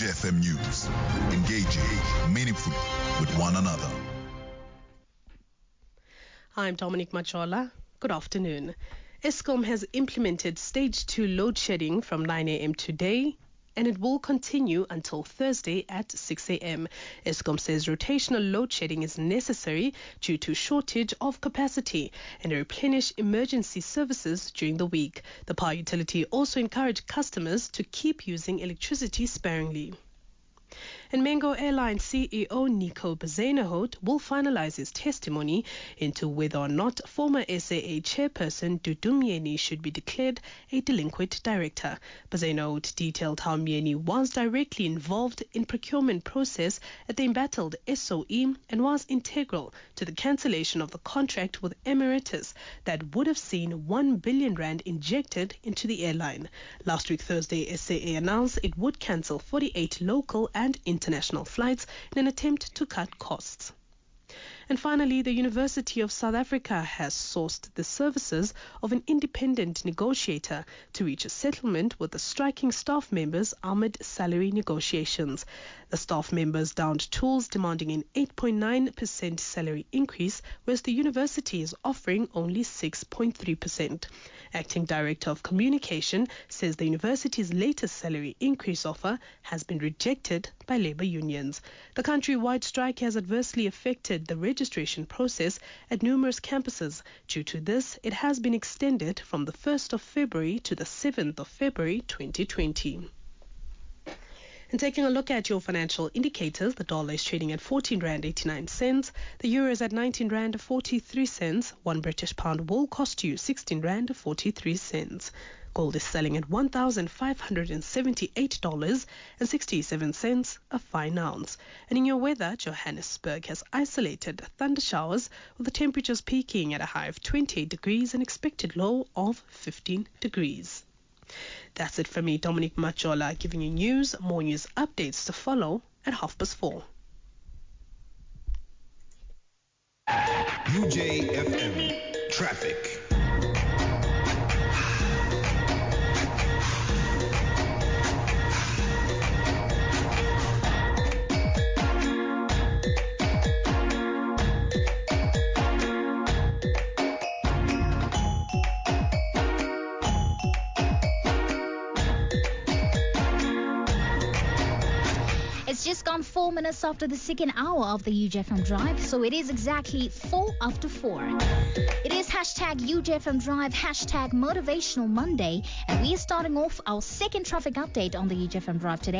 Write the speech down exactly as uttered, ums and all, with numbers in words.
J F M News, engaging meaningfully with one another. I'm Dominic Machola. Good afternoon. Eskom has implemented stage two load shedding from nine a.m. today, and it will continue until Thursday at six a.m. Eskom says rotational load shedding is necessary due to shortage of capacity and to replenish emergency services during the week. The power utility also encouraged customers to keep using electricity sparingly. And Mango Airlines C E O Nico Bezuidenhout will finalize his testimony into whether or not former S A A chairperson Dudu Myeni should be declared a delinquent director. Bezuidenhout detailed how Myeni was directly involved in procurement process at the embattled S O E and was integral to the cancellation of the contract with Emirates that would have seen one billion rand injected into the airline. Last week Thursday, S A A announced it would cancel forty-eight local and international flights in an attempt to cut costs. And finally, the University of South Africa has sourced the services of an independent negotiator to reach a settlement with the striking staff members amid salary negotiations. The staff members downed tools demanding an eight point nine percent salary increase, whereas the university is offering only six point three percent. Acting Director of Communication says the university's latest salary increase offer has been rejected by labor unions. The countrywide strike has adversely affected the registration process at numerous campuses. Due to this, it has been extended from the first of February to the seventh of February twenty twenty. And taking a look at your financial indicators, the dollar is trading at fourteen rand eighty-nine cents, the euro is at nineteen rand forty-three cents, one British pound will cost you sixteen rand forty-three cents. Gold is selling at one thousand five hundred seventy-eight dollars and sixty-seven cents a fine ounce. And in your weather, Johannesburg has isolated thunder showers with the temperatures peaking at a high of twenty-eight degrees and expected low of fifteen degrees. That's it for me, Dominic Machola, giving you news. More news updates to follow at half past four. U J F M Traffic. It's just gone four minutes after the second hour of the U J F M Drive, so it is exactly four after four. It is hashtag U J F M Drive, hashtag Motivational Monday, and we are starting off our second traffic update on the U J F M Drive today.